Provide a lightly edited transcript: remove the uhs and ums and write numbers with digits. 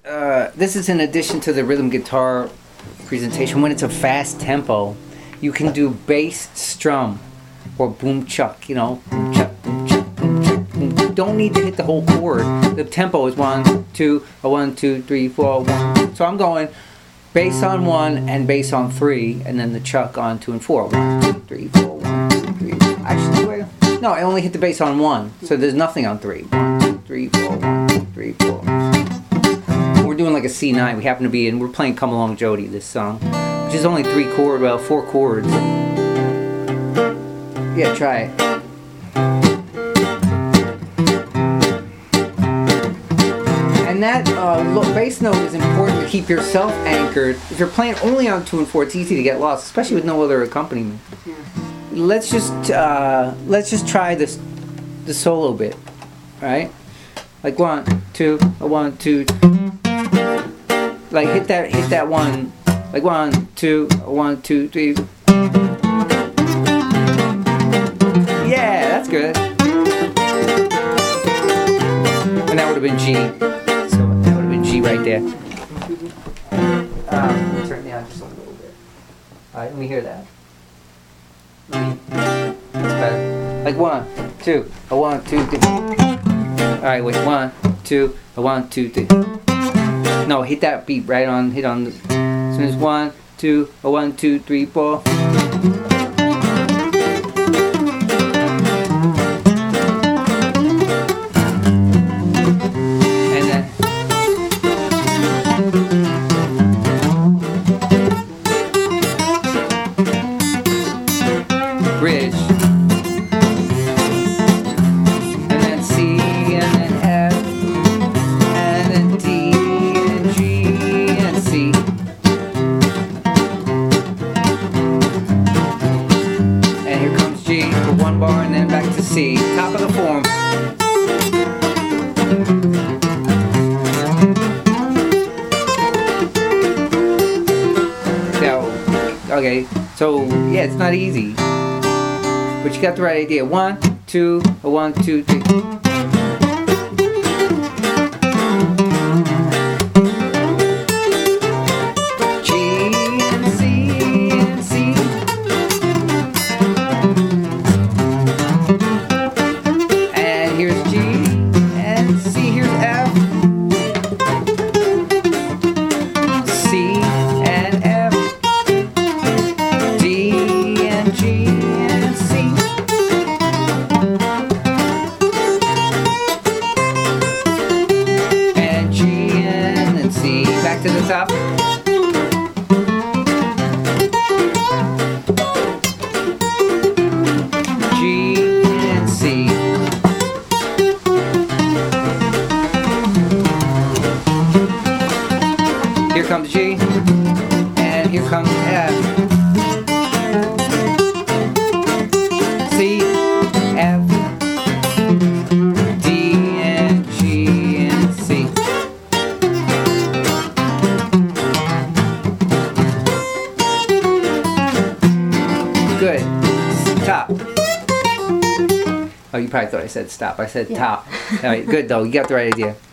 this is in addition to the rhythm guitar presentation. When it's a fast tempo, you can do bass strum or boom chuck, you know, boom chuck, boom chuck, boom chuck, boom. You don't need to hit the whole chord. The tempo is 1, 2, 1, 2, 3, 4, 1. So I'm going bass on 1 and bass on 3, and then the chuck on 2 and 4. 1, 2, 3, 4, 1, 2, 3. Actually, wait. No, I only hit the bass on 1, so there's nothing on 3. 1, 2, 3, 4, 1, 2, 3, 4. We're doing like a C9. We happen to be in. We're playing "Come Along Jody," this song, which is only 4 chords. Yeah, try it. And that bass note is important to keep yourself anchored. If you're playing only on 2 and 4, it's easy to get lost, especially with no other accompaniment. Yeah. Let's just try this, the solo bit, right? Like 1, 2, 1, 2. Like hit that one. Like 1, 2, 1, 2, 3. Yeah, that's good. And that would have been G. So that would have been G right there. Turn it down just a little bit. Alright, let me hear that. That's better. Like 1, 2, 1, 2, 3. Alright, wait, 1, 2, 1, 2, 3. No, hit that beat right on, hit on the, as soon as 1, 2, 1, 2, 3, 4. And then bridge. And then C, and then F, and then D, and G, and C. And here comes G for 1 bar, and then back to C. Top of the form. Okay, so yeah, it's not easy, but you got the right idea. 1, 2, 1, 2, 3. G and C and C. And here's G and C. Here's F. C and F. D and G and C. And G and then C. Back to the top. G and C. Here comes G. And here comes F. C, F, D, and G, and C. Good. Top. Oh, you probably thought I said stop. I said top. All right, good though. You got the right idea.